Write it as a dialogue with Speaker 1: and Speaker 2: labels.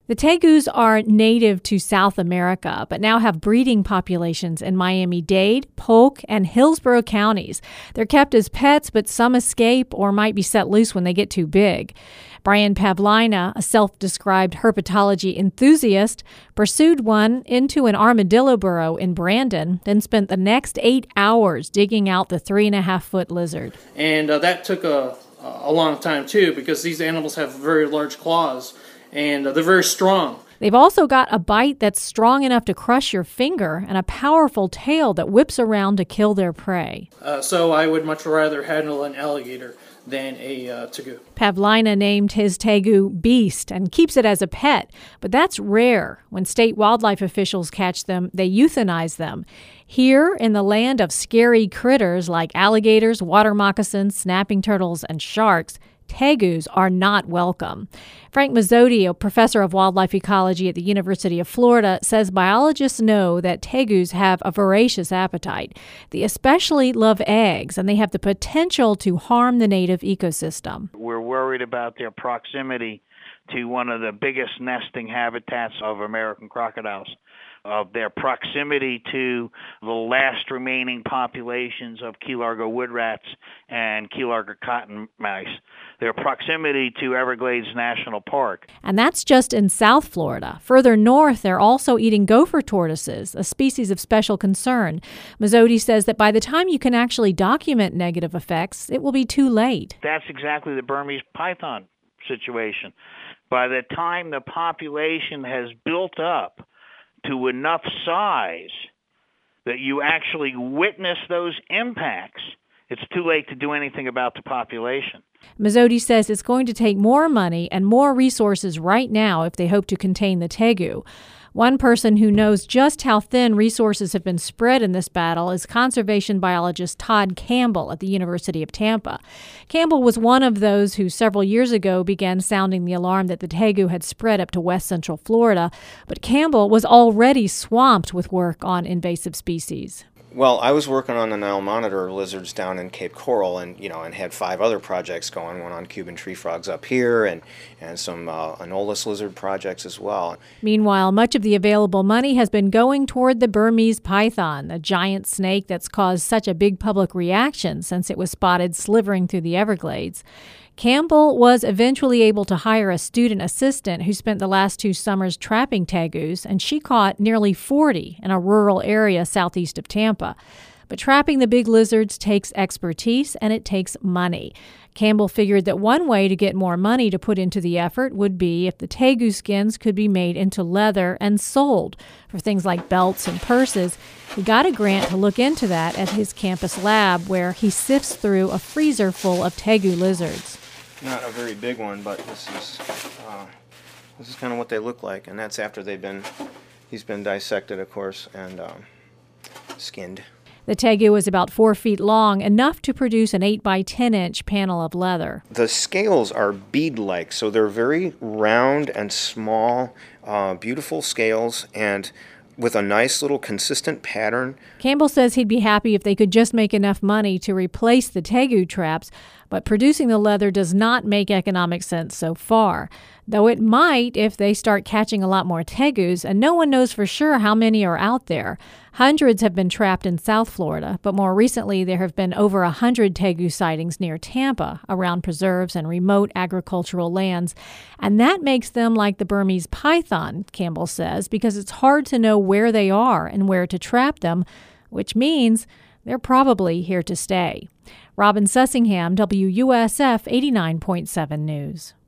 Speaker 1: The tegus are native to South America, but now have breeding populations in Miami-Dade, Polk, and Hillsborough counties. They're kept as pets, but some escape or might be set loose when they get too big. Brian Pavlina, a self-described herpetology enthusiast, pursued one into an armadillo burrow in Brandon, then spent the next 8 hours digging out the 3.5-foot lizard.
Speaker 2: And that took a long time, too, because these animals have very large claws, and they're very strong.
Speaker 1: They've also got a bite that's strong enough to crush your finger and a powerful tail that whips around to kill their prey.
Speaker 2: So I would much rather handle an alligator than a tegu.
Speaker 1: Pavlina named his tegu Beast and keeps it as a pet, but that's rare. When state wildlife officials catch them, they euthanize them. Here, in the land of scary critters like alligators, water moccasins, snapping turtles, and sharks, tegus are not welcome. Frank Mazzotti, a professor of wildlife ecology at the University of Florida, says biologists know that tegus have a voracious appetite. They especially love eggs, and they have the potential to harm the native ecosystem.
Speaker 3: We're worried about their proximity to one of the biggest nesting habitats of American crocodiles, of their proximity to the last remaining populations of Key Largo wood rats and Key Largo cotton mice, their proximity to Everglades National Park.
Speaker 1: And that's just in South Florida. Further north, they're also eating gopher tortoises, a species of special concern. Mazzotti says that by the time you can actually document negative effects, it will be too late.
Speaker 3: That's exactly the Burmese python situation. By the time the population has built up to enough size that you actually witness those impacts, it's too late to do anything about the population.
Speaker 1: Mazzotti says it's going to take more money and more resources right now if they hope to contain the tegu. One person who knows just how thin resources have been spread in this battle is conservation biologist Todd Campbell at the University of Tampa. Campbell was one of those who several years ago began sounding the alarm that the tegu had spread up to west central Florida, but Campbell was already swamped with work on invasive species.
Speaker 4: Well, I was working on the Nile monitor lizards down in Cape Coral, and had 5 other projects going. One on Cuban tree frogs up here, and some Anolis lizard projects as well.
Speaker 1: Meanwhile, much of the available money has been going toward the Burmese python, a giant snake that's caused such a big public reaction since it was spotted slithering through the Everglades. Campbell was eventually able to hire a student assistant who spent the last 2 summers trapping tegus, and she caught nearly 40 in a rural area southeast of Tampa. But trapping the big lizards takes expertise and it takes money. Campbell figured that one way to get more money to put into the effort would be if the tegu skins could be made into leather and sold for things like belts and purses. He got a grant to look into that at his campus lab, where he sifts through a freezer full of tegu lizards.
Speaker 4: Not a very big one, but this is kind of what they look like, and that's after he's been dissected, of course, and skinned.
Speaker 1: The tegu is about 4 feet long, enough to produce an 8 by 10 inch panel of leather.
Speaker 4: The scales are bead-like, so they're very round and small, beautiful scales, and with a nice little consistent pattern.
Speaker 1: Campbell says he'd be happy if they could just make enough money to replace the tegu traps, but producing the leather does not make economic sense so far, though it might if they start catching a lot more tegus, and no one knows for sure how many are out there. Hundreds have been trapped in South Florida, but more recently there have been over 100 tegu sightings near Tampa, around preserves and remote agricultural lands, and that makes them like the Burmese python, Campbell says, because it's hard to know where they are and where to trap them, which means they're probably here to stay. Robin Sussingham, WUSF 89.7 News.